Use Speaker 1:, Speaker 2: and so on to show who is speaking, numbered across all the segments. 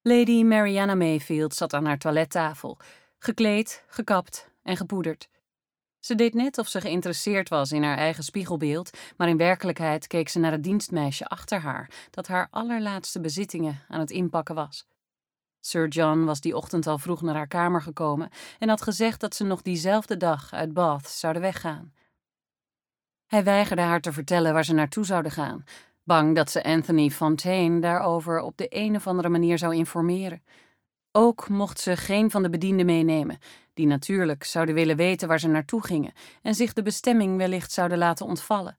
Speaker 1: Lady Mariana Mayfield zat aan haar toilettafel, gekleed, gekapt en gepoederd. Ze deed net of ze geïnteresseerd was in haar eigen spiegelbeeld, maar in werkelijkheid keek ze naar het dienstmeisje achter haar, dat haar allerlaatste bezittingen aan het inpakken was. Sir John was die ochtend al vroeg naar haar kamer gekomen en had gezegd dat ze nog diezelfde dag uit Bath zouden weggaan. Hij weigerde haar te vertellen waar ze naartoe zouden gaan, bang dat ze Anthony Fontaine daarover op de een of andere manier zou informeren. Ook mocht ze geen van de bedienden meenemen, die natuurlijk zouden willen weten waar ze naartoe gingen en zich de bestemming wellicht zouden laten ontvallen.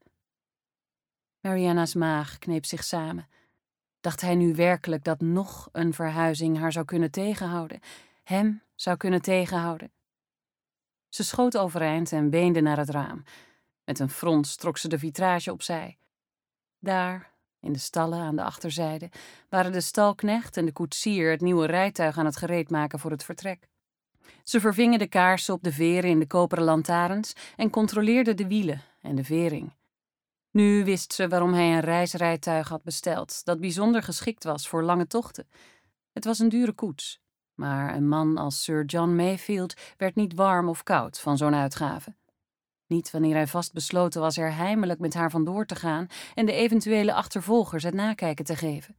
Speaker 1: Mariana's maag kneep zich samen. Dacht hij nu werkelijk dat nog een verhuizing haar zou kunnen tegenhouden, hem zou kunnen tegenhouden? Ze schoot overeind en beende naar het raam. Met een frons trok ze de vitrage opzij. Daar, in de stallen aan de achterzijde, waren de stalknecht en de koetsier het nieuwe rijtuig aan het gereedmaken voor het vertrek. Ze vervingen de kaarsen op de veren in de koperen lantaarns en controleerden de wielen en de vering. Nu wist ze waarom hij een reisrijtuig had besteld, dat bijzonder geschikt was voor lange tochten. Het was een dure koets, maar een man als Sir John Mayfield werd niet warm of koud van zo'n uitgave. Niet wanneer hij vastbesloten was er heimelijk met haar vandoor te gaan en de eventuele achtervolgers het nakijken te geven.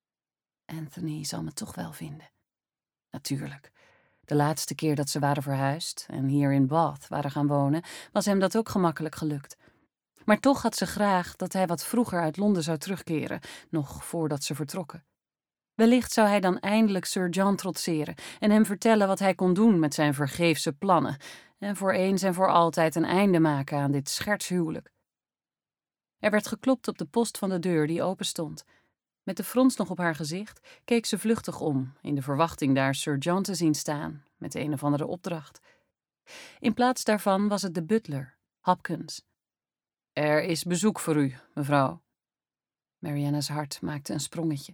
Speaker 1: Anthony zal me toch wel vinden. Natuurlijk. De laatste keer dat ze waren verhuisd en hier in Bath waren gaan wonen, was hem dat ook gemakkelijk gelukt. Maar toch had ze graag dat hij wat vroeger uit Londen zou terugkeren, nog voordat ze vertrokken. Wellicht zou hij dan eindelijk Sir John trotseren en hem vertellen wat hij kon doen met zijn vergeefse plannen en voor eens en voor altijd een einde maken aan dit schertshuwelijk. Er werd geklopt op de post van de deur die open stond. Met de frons nog op haar gezicht keek ze vluchtig om, in de verwachting daar Sir John te zien staan, met een of andere opdracht. In plaats daarvan was het de butler, Hopkins. Er is bezoek voor u, mevrouw. Mariana's hart maakte een sprongetje.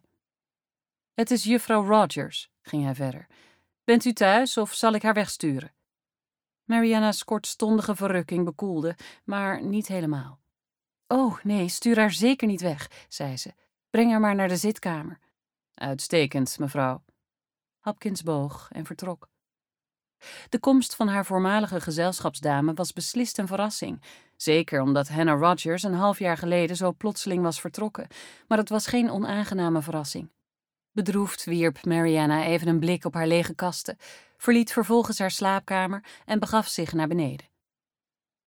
Speaker 1: Het is juffrouw Rogers, ging hij verder. Bent u thuis of zal ik haar wegsturen? Mariana's kortstondige verrukking bekoelde, maar niet helemaal. Oh, nee, stuur haar zeker niet weg, zei ze. Breng haar maar naar de zitkamer. Uitstekend, mevrouw. Hopkins boog en vertrok. De komst van haar voormalige gezelschapsdame was beslist een verrassing. Zeker omdat Hannah Rogers een half jaar geleden zo plotseling was vertrokken. Maar het was geen onaangename verrassing. Bedroefd wierp Mariana even een blik op haar lege kasten, verliet vervolgens haar slaapkamer en begaf zich naar beneden.